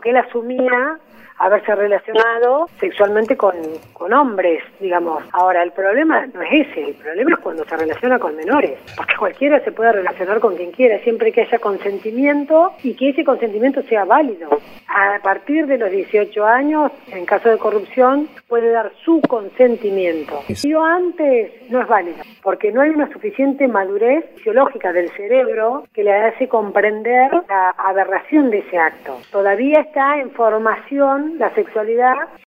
porque él asumía haberse relacionado sexualmente con hombres, digamos. Ahora, el problema no es ese, el problema es cuando se relaciona con menores, porque cualquiera se puede relacionar con quien quiera, siempre que haya consentimiento y que ese consentimiento sea válido. A partir de los 18 años, en caso de corrupción, puede dar su consentimiento. Y antes no es válido, porque no hay una suficiente madurez fisiológica del cerebro que le hace comprender la aberración de ese acto. Todavía está en formación la sexualidad